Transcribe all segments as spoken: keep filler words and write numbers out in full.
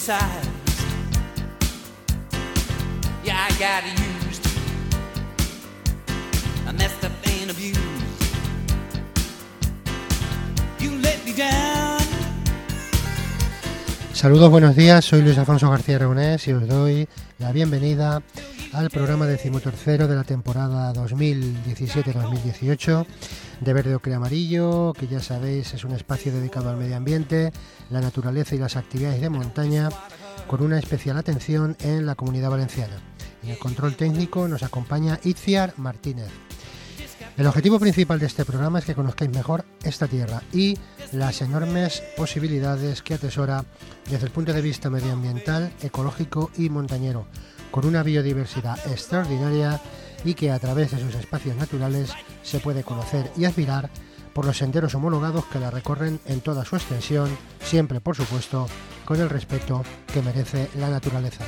criticized. Yeah, I got used. I messed up and abused. You let me down. Saludos, buenos días, soy Luis Alfonso García Aragonés y os doy la bienvenida al programa decimotercero de la temporada dos mil diecisiete dos mil dieciocho de Verde Ocre Amarillo, que ya sabéis es un espacio dedicado al medio ambiente, la naturaleza y las actividades de montaña, con una especial atención en la Comunidad Valenciana. En el control técnico nos acompaña Itziar Martínez. El objetivo principal de este programa es que conozcáis mejor esta tierra y las enormes posibilidades que atesora desde el punto de vista medioambiental, ecológico y montañero, con una biodiversidad extraordinaria y que a través de sus espacios naturales se puede conocer y admirar por los senderos homologados que la recorren en toda su extensión, siempre por supuesto con el respeto que merece la naturaleza.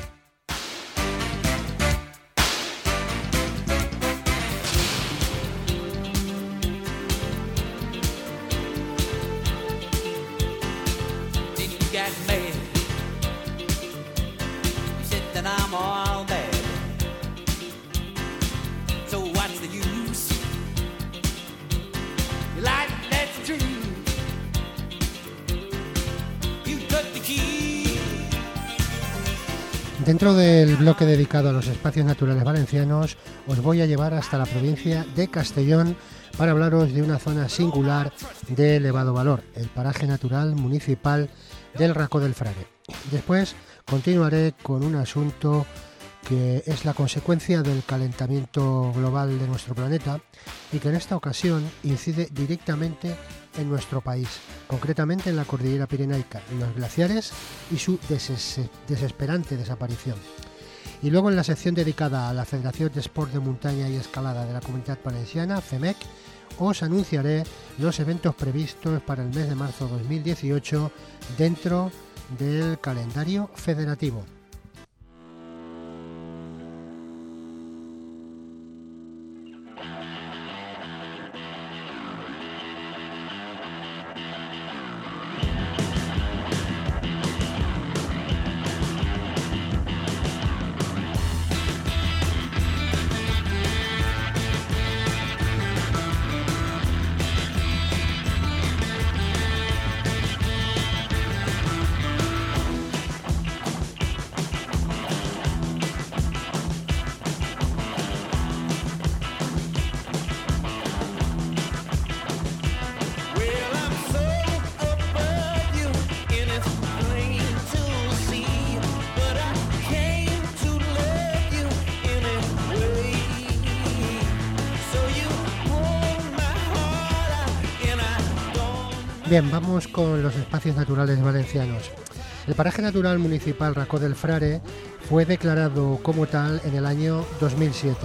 Dentro del bloque dedicado a los espacios naturales valencianos, os voy a llevar hasta la provincia de Castellón para hablaros de una zona singular de elevado valor, el paraje natural municipal del Racó del Frare. Después continuaré con un asunto que es la consecuencia del calentamiento global de nuestro planeta y que en esta ocasión incide directamente en nuestro país, concretamente en la cordillera pirenaica, en los glaciares y su deses- desesperante desaparición. Y luego en la sección dedicada a la Federación de Sport de Montaña y Escalada de la Comunidad Valenciana, FEMEC, os anunciaré los eventos previstos para el mes de marzo dos mil dieciocho dentro del calendario federativo. Bien, vamos con los espacios naturales valencianos. El paraje natural municipal Racó del Frare fue declarado como tal en el año dos mil siete.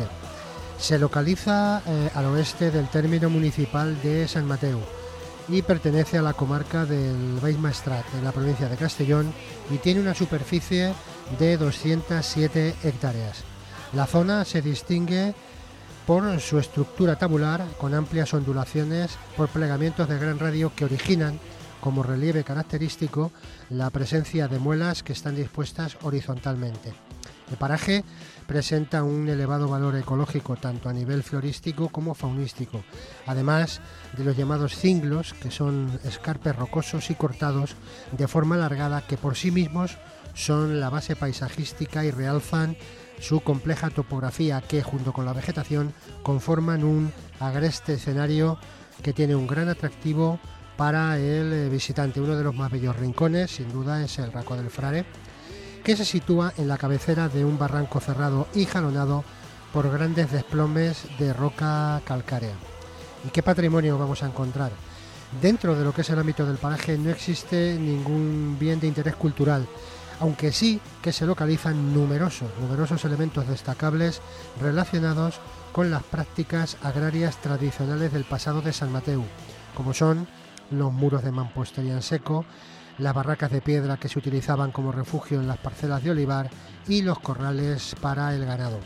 Se localiza eh, al oeste del término municipal de Sant Mateu y pertenece a la comarca del Baix Maestrat, en la provincia de Castellón, y tiene una superficie de doscientas siete hectáreas. La zona se distingue por su estructura tabular con amplias ondulaciones por plegamientos de gran radio que originan como relieve característico la presencia de muelas que están dispuestas horizontalmente. El paraje presenta un elevado valor ecológico tanto a nivel florístico como faunístico, además de los llamados cinglos, que son escarpes rocosos y cortados de forma alargada que por sí mismos son la base paisajística y realzan su compleja topografía que, junto con la vegetación, conforman un agreste escenario que tiene un gran atractivo para el visitante. Uno de los más bellos rincones, sin duda, es el Racó del Frare, que se sitúa en la cabecera de un barranco cerrado y jalonado por grandes desplomes de roca calcárea. ¿Y qué patrimonio vamos a encontrar? Dentro de lo que es el ámbito del paraje no existe ningún bien de interés cultural, aunque sí que se localizan numerosos, numerosos elementos destacables relacionados con las prácticas agrarias tradicionales del pasado de Sant Mateu, como son los muros de mampostería en seco, las barracas de piedra que se utilizaban como refugio en las parcelas de olivar y los corrales para el ganado.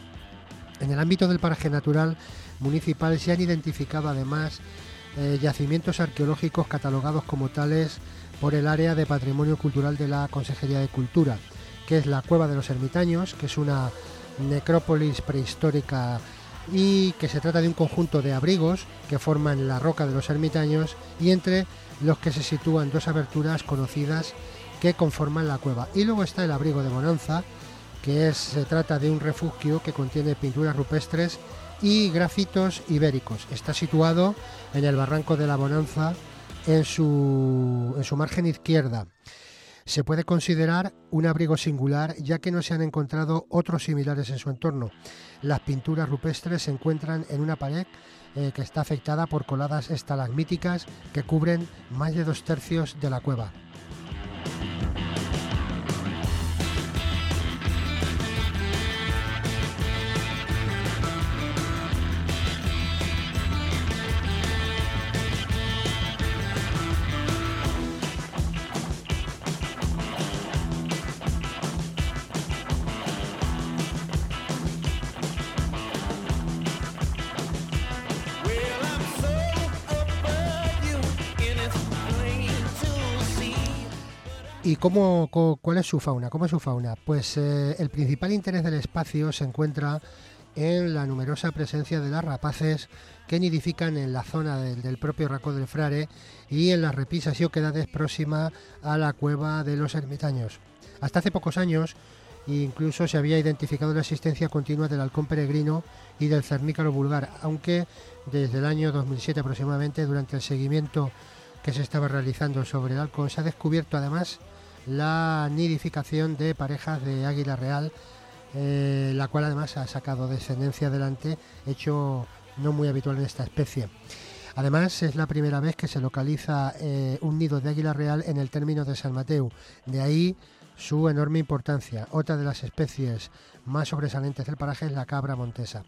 En el ámbito del paraje natural municipal se han identificado además eh, yacimientos arqueológicos catalogados como tales por el área de Patrimonio Cultural de la Consejería de Cultura, que es la Cueva de los Ermitaños, que es una necrópolis prehistórica y que se trata de un conjunto de abrigos que forman la roca de los ermitaños y entre los que se sitúan dos aberturas conocidas que conforman la cueva. Y luego está el abrigo de Bonanza, que es, se trata de un refugio que contiene pinturas rupestres y grafitos ibéricos. Está situado en el barranco de la Bonanza, en su, en su margen izquierda. Se puede considerar un abrigo singular, ya que no se han encontrado otros similares en su entorno. Las pinturas rupestres se encuentran en una pared eh, que está afectada por coladas estalagmíticas que cubren más de dos tercios de la cueva. ¿Y cómo, cuál es su fauna? ¿Cómo es su fauna? Pues eh, el principal interés del espacio se encuentra en la numerosa presencia de las rapaces que nidifican en la zona del, del propio Racó del Frare y en las repisas y oquedades próximas a la cueva de los ermitaños. Hasta hace pocos años incluso se había identificado la existencia continua del halcón peregrino y del cernícalo vulgar, aunque desde el año dos mil siete aproximadamente, durante el seguimiento que se estaba realizando sobre el halcón, se ha descubierto además la nidificación de parejas de águila real, eh, la cual además ha sacado descendencia adelante, hecho no muy habitual en esta especie. Además, es la primera vez que se localiza eh, un nido de águila real en el término de San Mateu, de ahí su enorme importancia. Otra de las especies más sobresalientes del paraje es la cabra montesa.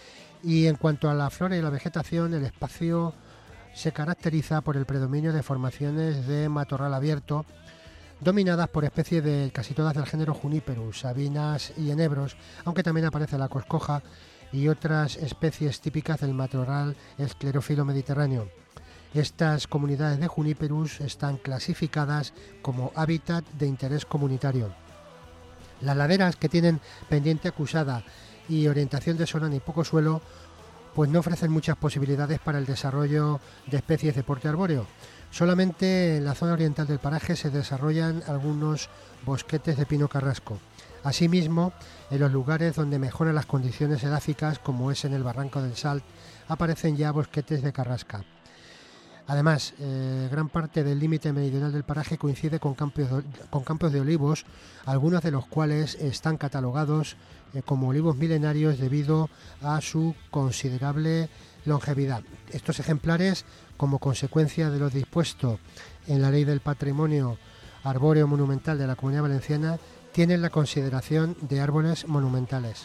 Y en cuanto a la flora y la vegetación, el espacio se caracteriza por el predominio de formaciones de matorral abierto, dominadas por especies de casi todas del género Juniperus, sabinas y enebros, aunque también aparece la coscoja y otras especies típicas del matorral esclerófilo mediterráneo. Estas comunidades de Juniperus están clasificadas como hábitat de interés comunitario. Las laderas, que tienen pendiente acusada y orientación de solana y poco suelo, pues no ofrecen muchas posibilidades para el desarrollo de especies de porte arbóreo. Solamente en la zona oriental del paraje se desarrollan algunos bosquetes de pino carrasco. Asimismo, en los lugares donde mejoran las condiciones edáficas, como es en el barranco del Salt, aparecen ya bosquetes de carrasca. Además, eh, gran parte del límite meridional del paraje coincide con campos de, con campos de olivos, algunos de los cuales están catalogados eh, como olivos milenarios debido a su considerable longevidad. Estos ejemplares, como consecuencia de lo dispuesto en la Ley del Patrimonio Arbóreo Monumental de la Comunidad Valenciana, tienen la consideración de árboles monumentales.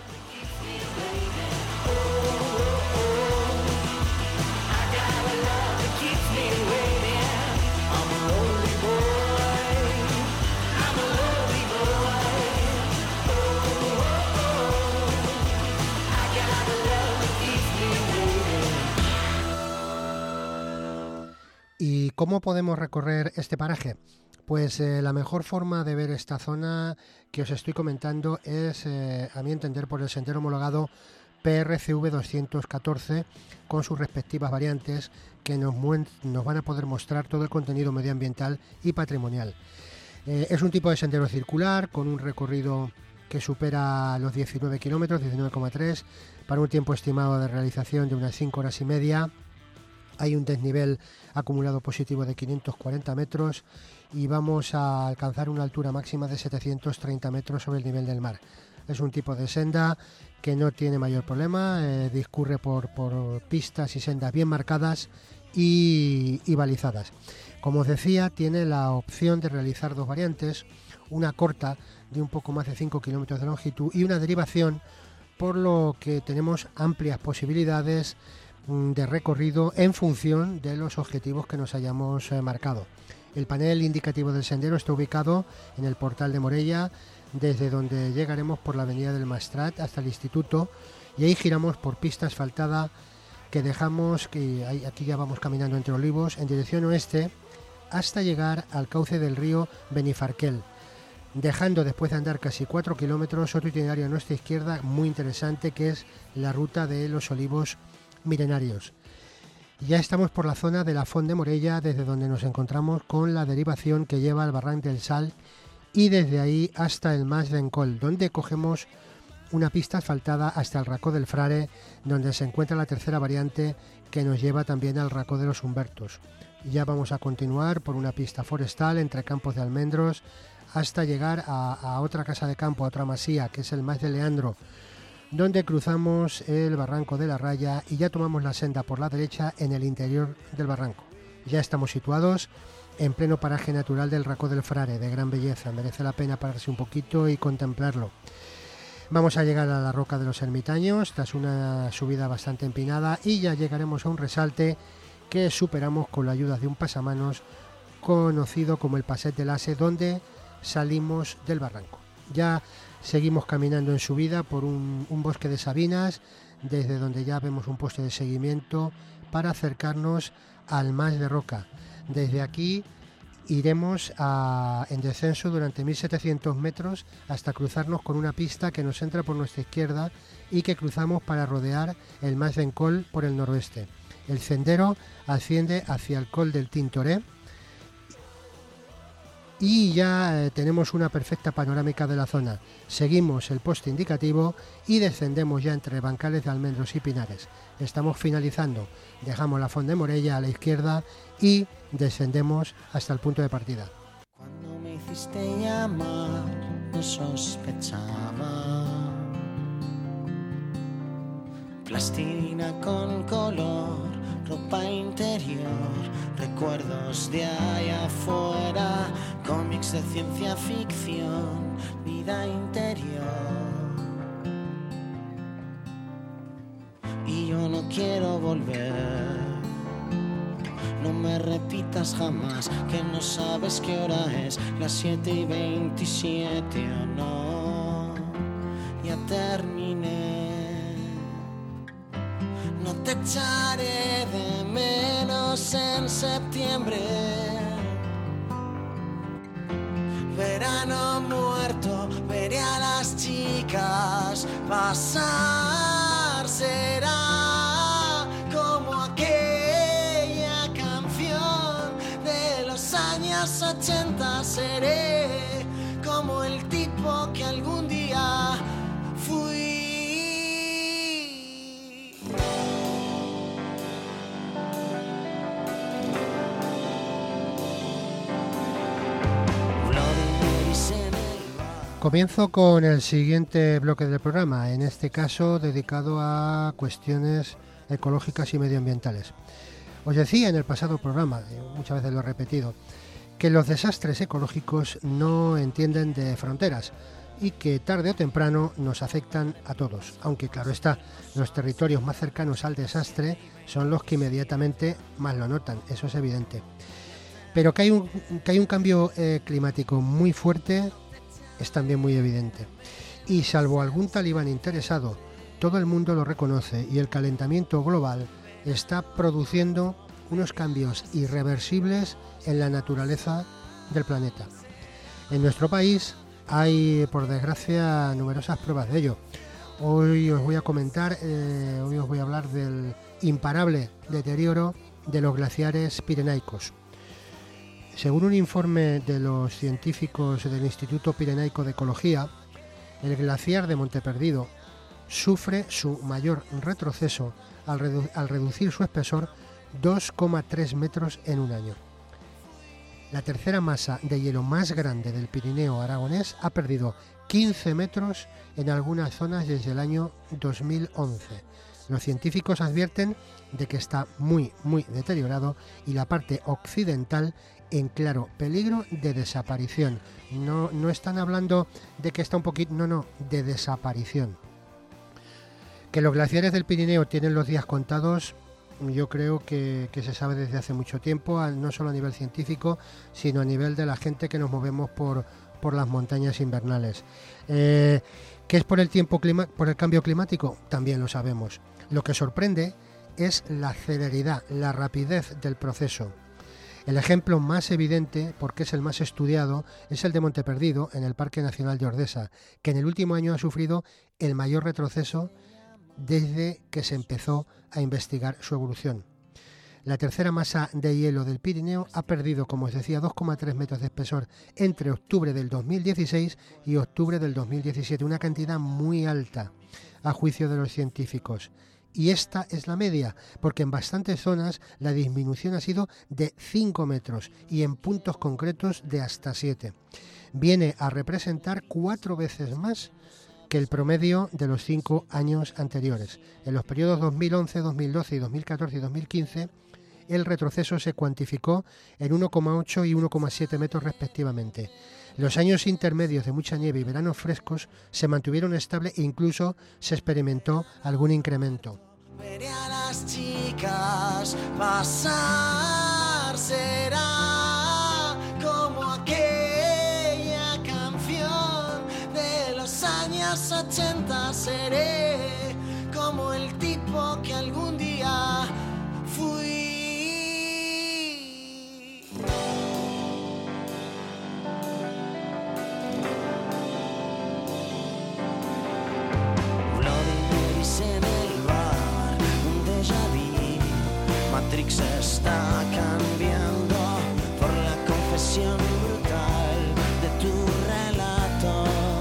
¿Y cómo podemos recorrer este paraje? Pues eh, la mejor forma de ver esta zona que os estoy comentando es, eh, a mi entender, por el sendero homologado P R C V doscientos catorce, con sus respectivas variantes que nos, nos van a poder mostrar todo el contenido medioambiental y patrimonial. Eh, es un tipo de sendero circular con un recorrido que supera los diecinueve kilómetros, diecinueve coma tres, para un tiempo estimado de realización de unas cinco horas y media. Hay un desnivel acumulado positivo de quinientos cuarenta metros y vamos a alcanzar una altura máxima de setecientos treinta metros sobre el nivel del mar. Es un tipo de senda que no tiene mayor problema, eh, discurre por, por pistas y sendas bien marcadas y, y balizadas. Como os decía, tiene la opción de realizar dos variantes, una corta de un poco más de cinco kilómetros de longitud y una derivación, por lo que tenemos amplias posibilidades de recorrido en función de los objetivos que nos hayamos eh, marcado. El panel indicativo del sendero está ubicado en el portal de Morella, desde donde llegaremos por la avenida del Maestrat hasta el instituto, y ahí giramos por pista asfaltada que dejamos, que hay, aquí ya vamos caminando entre olivos en dirección oeste hasta llegar al cauce del río Benifarquel. dejando después de andar casi cuatro kilómetros otro itinerario a nuestra izquierda muy interesante, que es la ruta de los olivos milenarios. Ya estamos por la zona de la Font de Morella, desde donde nos encontramos con la derivación que lleva al Barranc del Sal y desde ahí hasta el Mas d'Encol, donde cogemos una pista asfaltada hasta el Racó del Frare, donde se encuentra la tercera variante que nos lleva también al Racó de los Humbertos. Ya vamos a continuar por una pista forestal entre campos de almendros hasta llegar a, a otra casa de campo, a otra masía, que es el Mas de Leandro, donde cruzamos el barranco de la Raya y ya tomamos la senda por la derecha en el interior del barranco. Ya estamos situados en pleno paraje natural del Racó del Frare, de gran belleza, merece la pena pararse un poquito y contemplarlo. Vamos a llegar a la Roca de los Ermitaños, tras una subida bastante empinada, y ya llegaremos a un resalte que superamos con la ayuda de un pasamanos conocido como el Passet de l'Ase, donde salimos del barranco. Ya seguimos caminando en subida por un, un bosque de sabinas, desde donde ya vemos un poste de seguimiento para acercarnos al Mas de Roca. Desde aquí iremos a, en descenso durante mil setecientos metros hasta cruzarnos con una pista que nos entra por nuestra izquierda y que cruzamos para rodear el Mas d'Encol por el noroeste. El sendero asciende hacia el Col del Tintoré y ya eh, tenemos una perfecta panorámica de la zona. Seguimos el poste indicativo y descendemos ya entre bancales de almendros y pinares. Estamos finalizando, dejamos la Font de Morella a la izquierda y descendemos hasta el punto de partida. Cuando me hiciste llamar, no sospechaba. Plastilina con color, ropa interior, recuerdos de allá afuera, cómics de ciencia ficción, vida interior. Y yo no quiero volver. No me repitas jamás que no sabes qué hora es, las siete y veintisiete o no. Ya terminé. No te echaré de menos en septiembre. Verano muerto, veré a las chicas pasar. Será como aquella canción de los años ochenta. Seré como el tipo que algún día fui. Comienzo con el siguiente bloque del programa, en este caso dedicado a cuestiones ecológicas y medioambientales. Os decía en el pasado programa, muchas veces lo he repetido, que los desastres ecológicos no entienden de fronteras y que tarde o temprano nos afectan a todos, aunque claro está, los territorios más cercanos al desastre son los que inmediatamente más lo notan, eso es evidente. Pero que hay un, que hay un cambio eh, climático muy fuerte es también muy evidente. Y salvo algún talibán interesado, todo el mundo lo reconoce y el calentamiento global está produciendo unos cambios irreversibles en la naturaleza del planeta. En nuestro país hay, por desgracia, numerosas pruebas de ello. Hoy os voy a comentar, eh, hoy os voy a hablar del imparable deterioro de los glaciares pirenaicos. Según un informe de los científicos del Instituto Pirenaico de Ecología, el glaciar de Monteperdido sufre su mayor retroceso al, redu- al reducir su espesor dos coma tres metros en un año. La tercera masa de hielo más grande del Pirineo aragonés ha perdido quince metros en algunas zonas desde el año dos mil once. Los científicos advierten de que está muy, muy deteriorado y la parte occidental en claro peligro de desaparición. No, no están hablando de que está un poquito, no, no, de desaparición. Que los glaciares del Pirineo tienen los días contados, yo creo que, que se sabe desde hace mucho tiempo, no solo a nivel científico, sino a nivel de la gente que nos movemos por, por las montañas invernales. Eh, ¿Qué es por el tiempo clima, por el cambio climático? También lo sabemos. Lo que sorprende es la celeridad, la rapidez del proceso. El ejemplo más evidente, porque es el más estudiado, es el de Monteperdido, en el Parque Nacional de Ordesa, que en el último año ha sufrido el mayor retroceso desde que se empezó a investigar su evolución. La tercera masa de hielo del Pirineo ha perdido, como os decía, dos coma tres metros de espesor entre octubre del dos mil dieciséis y octubre del dos mil diecisiete, una cantidad muy alta a juicio de los científicos. Y esta es la media, porque en bastantes zonas la disminución ha sido de cinco metros y en puntos concretos de hasta siete. Viene a representar cuatro veces más que el promedio de los cinco años anteriores. En los periodos dos mil once, dos mil doce, y dos mil catorce y dos mil quince, el retroceso se cuantificó en uno coma ocho y uno coma siete metros respectivamente. Los años intermedios de mucha nieve y veranos frescos se mantuvieron estables e incluso se experimentó algún incremento. Veré a las chicas pasar, será como aquella canción de los años ochenta, seré como el tipo que algún día fui. Matrix está cambiando por la confesión brutal de tu relato.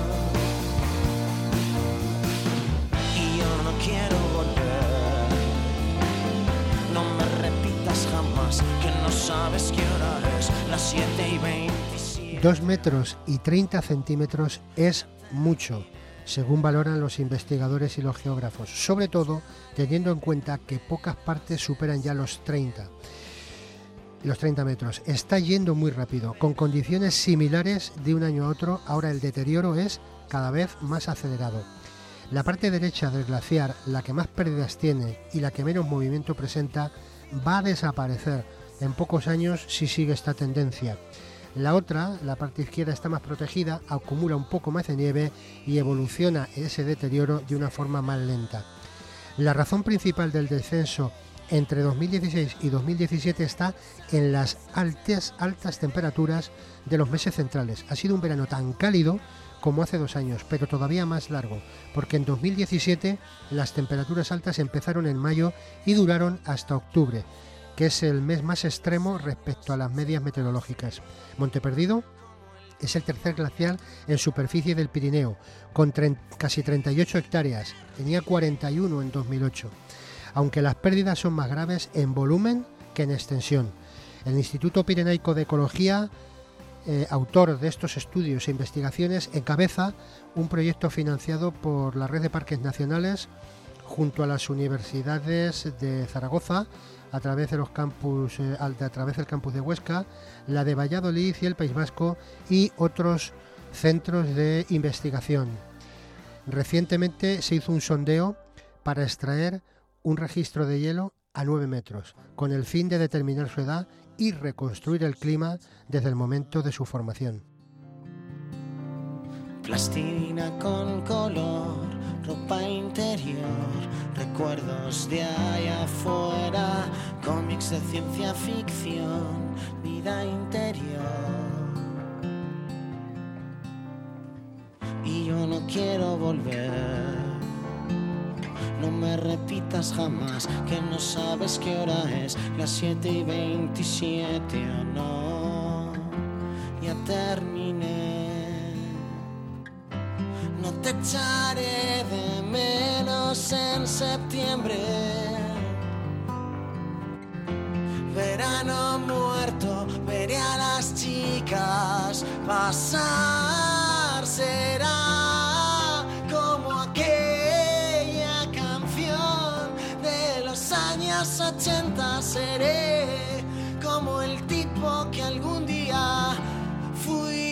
Y yo no quiero volver. No me repitas jamás que no sabes qué hora es, las siete y veintisiete. Dos metros y treinta centímetros es mucho, según valoran los investigadores y los geógrafos, sobre todo teniendo en cuenta que pocas partes superan ya los treinta, los treinta metros. Está yendo muy rápido, con condiciones similares de un año a otro. Ahora el deterioro es cada vez más acelerado. La parte derecha del glaciar, la que más pérdidas tiene y la que menos movimiento presenta, va a desaparecer en pocos años si sigue esta tendencia. La otra, la parte izquierda, está más protegida, acumula un poco más de nieve y evoluciona ese deterioro de una forma más lenta. La razón principal del descenso entre dos mil dieciséis y dos mil diecisiete está en las altas, altas temperaturas de los meses centrales. Ha sido un verano tan cálido como hace dos años, pero todavía más largo, porque en dos mil diecisiete las temperaturas altas empezaron en mayo y duraron hasta octubre, que es el mes más extremo respecto a las medias meteorológicas. Monteperdido es el tercer glaciar en superficie del Pirineo, con casi treinta y ocho hectáreas, tenía cuarenta y uno en dos mil ocho, aunque las pérdidas son más graves en volumen que en extensión. El Instituto Pirenaico de Ecología, eh, autor de estos estudios e investigaciones, encabeza un proyecto financiado por la Red de Parques Nacionales junto a las universidades de Zaragoza, a través de los campus, eh, a través del campus de Huesca, la de Valladolid y el País Vasco y otros centros de investigación. Recientemente se hizo un sondeo para extraer un registro de hielo a nueve metros, con el fin de determinar su edad y reconstruir el clima desde el momento de su formación. Plastilina con color, ropa interior, recuerdos de allá afuera, cómics de ciencia ficción, vida interior. Y yo no quiero volver. No me repitas jamás que no sabes qué hora es, las siete y veintisiete o no. Ya terminé. No te echaré de menos en septiembre. Verano muerto, veré a las chicas pasar. Será como aquella canción de los años ochenta. Seré como el tipo que algún día fui.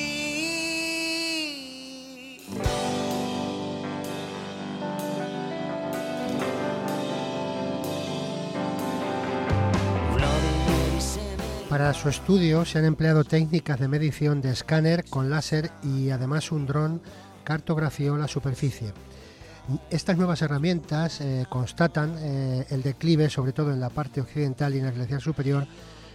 Para su estudio se han empleado técnicas de medición de escáner con láser y además un dron cartografió la superficie. Estas nuevas herramientas eh, constatan eh, el declive, sobre todo en la parte occidental y en el glaciar superior,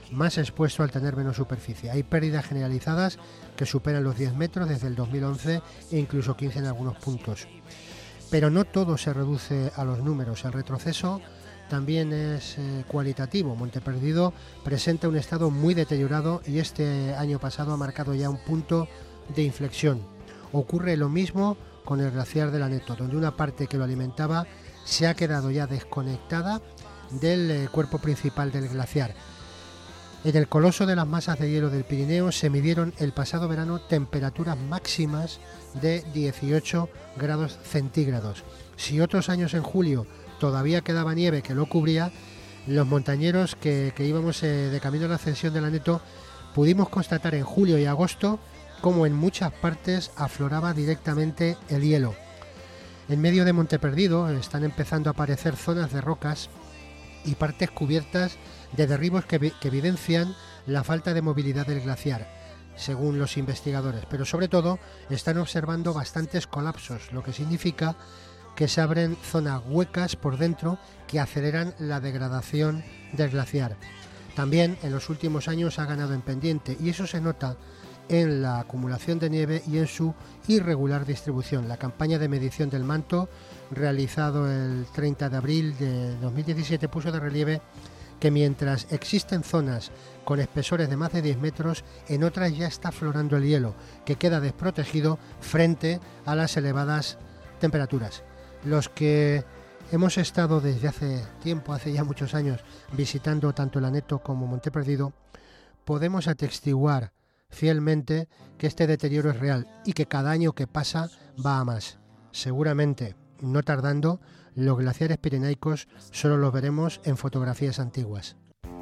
más expuesto al tener menos superficie. Hay pérdidas generalizadas que superan los diez metros desde el dos mil once e incluso quince en algunos puntos. Pero no todo se reduce a los números. El retroceso también es eh, cualitativo. Monteperdido presenta un estado muy deteriorado y este año pasado ha marcado ya un punto de inflexión. Ocurre lo mismo con el glaciar del Aneto, donde una parte que lo alimentaba se ha quedado ya desconectada del eh, cuerpo principal del glaciar. En el coloso de las masas de hielo del Pirineo se midieron el pasado verano temperaturas máximas de dieciocho grados centígrados. Si otros años en julio todavía quedaba nieve que lo cubría, los montañeros que, que íbamos eh, de camino a la ascensión del Aneto pudimos constatar en julio y agosto como en muchas partes afloraba directamente el hielo. En medio de Monteperdido están empezando a aparecer zonas de rocas y partes cubiertas de derribos que, que evidencian la falta de movilidad del glaciar, según los investigadores, pero sobre todo están observando bastantes colapsos, lo que significa que se abren zonas huecas por dentro que aceleran la degradación del glaciar. También en los últimos años ha ganado en pendiente y eso se nota en la acumulación de nieve y en su irregular distribución. La campaña de medición del manto, realizado el treinta de abril de dos mil diecisiete, puso de relieve que mientras existen zonas con espesores de más de diez metros, en otras ya está aflorando el hielo, que queda desprotegido frente a las elevadas temperaturas. Los que hemos estado desde hace tiempo, hace ya muchos años, visitando tanto el Aneto como Monteperdido, podemos atestiguar fielmente que este deterioro es real y que cada año que pasa va a más. Seguramente, no tardando, los glaciares pirenaicos solo los veremos en fotografías antiguas.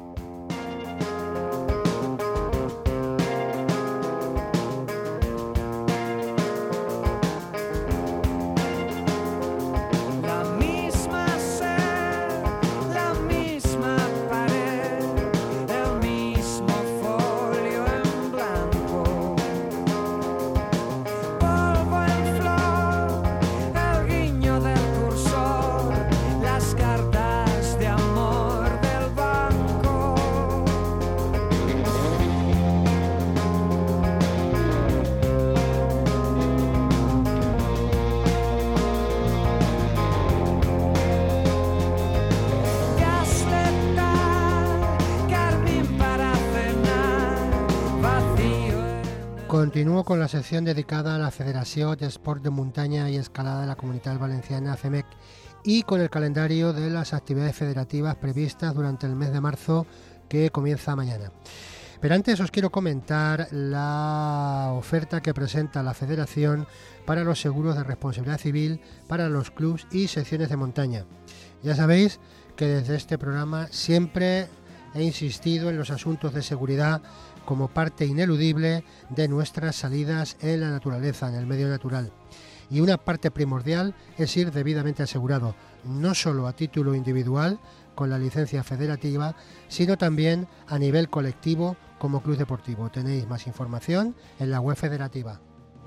Continúo con la sección dedicada a la Federación de Esport de Montaña y Escalada de la Comunitat Valenciana, F E M E C, y con el calendario de las actividades federativas previstas durante el mes de marzo, que comienza mañana. Pero antes os quiero comentar la oferta que presenta la Federación para los seguros de responsabilidad civil para los clubs y secciones de montaña. Ya sabéis que desde este programa siempre he insistido en los asuntos de seguridad como parte ineludible de nuestras salidas en la naturaleza, en el medio natural. Y una parte primordial es ir debidamente asegurado, no solo a título individual, con la licencia federativa, sino también a nivel colectivo como club deportivo. Tenéis más información en la web federativa.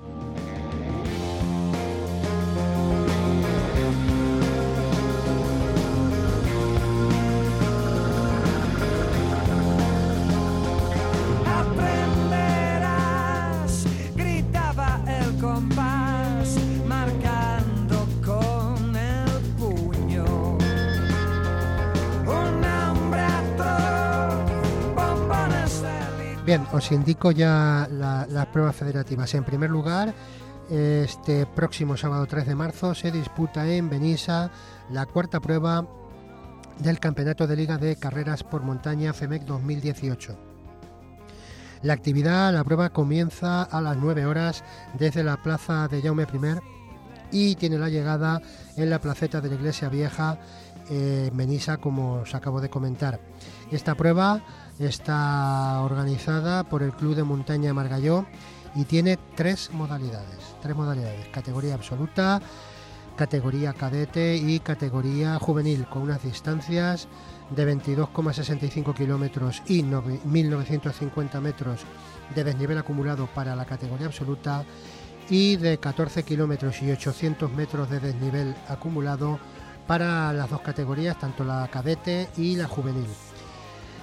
Bien, os indico ya la, las pruebas federativas. En primer lugar, este próximo sábado tres de marzo se disputa en Benissa la cuarta prueba del Campeonato de Liga de Carreras por Montaña F E M E C dos mil dieciocho. La actividad, la prueba comienza a las nueve horas desde la plaza de Jaume I y tiene la llegada en la placeta de la Iglesia Vieja, eh, en Benissa, como os acabo de comentar. Esta prueba está organizada por el Club de Montaña Margalló y tiene tres modalidades, tres modalidades, categoría absoluta, categoría cadete y categoría juvenil, con unas distancias de veintidós coma sesenta y cinco kilómetros y mil novecientos cincuenta metros de desnivel acumulado para la categoría absoluta y de catorce kilómetros y ochocientos metros de desnivel acumulado para las dos categorías, tanto la cadete y la juvenil.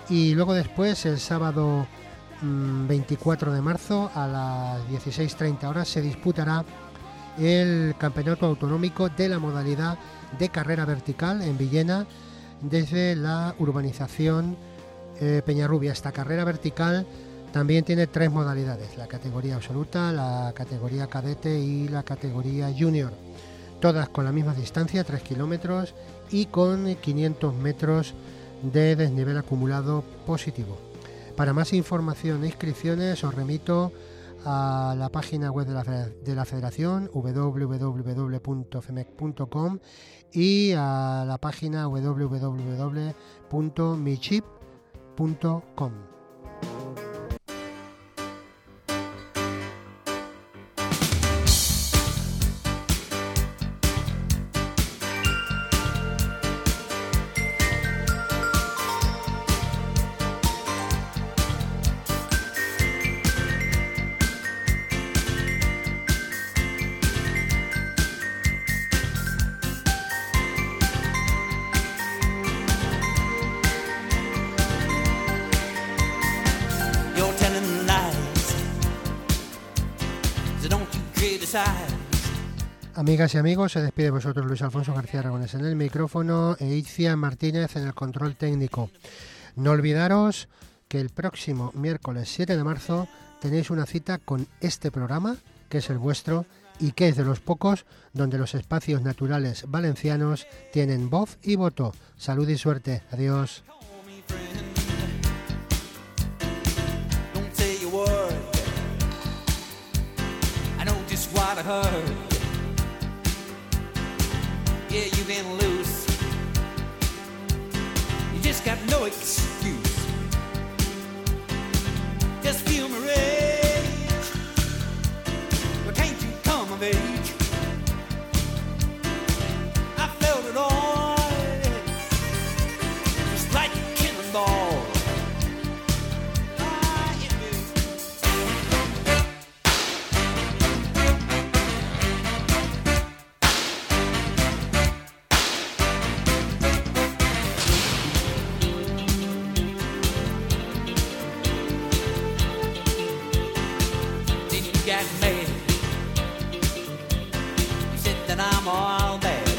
Y luego después, el sábado mmm, veinticuatro de marzo a las dieciséis treinta horas se disputará el campeonato autonómico de la modalidad de carrera vertical en Villena desde la urbanización eh, Peñarrubia. Esta carrera vertical también tiene tres modalidades: la categoría absoluta, la categoría cadete y la categoría junior, todas con la misma distancia, tres kilómetros, y con quinientos metros de desnivel acumulado positivo. Para más información e inscripciones os remito a la página web de la, de la Federación, w w w punto femec punto com, y a la página w w w punto michip punto com. Amigas y amigos, se despide de vosotros Luis Alfonso García Aragonés en el micrófono e Itzia Martínez en el control técnico. No olvidaros que el próximo miércoles siete de marzo tenéis una cita con este programa, que es el vuestro y que es de los pocos donde los espacios naturales valencianos tienen voz y voto. Salud y suerte. Adiós. Yeah, you've been loose. You just got no excuse. Just feel my rage. But can't you come of age? I felt it all, just like a cannonball. Ah, it got mad. You said that I'm all bad.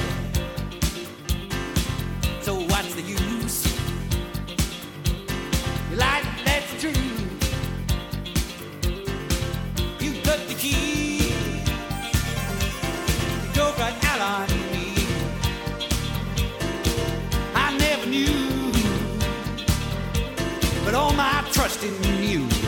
So what's the use? You like that's true. You cut the key. You go right out on me. I never knew, but all my trust in you.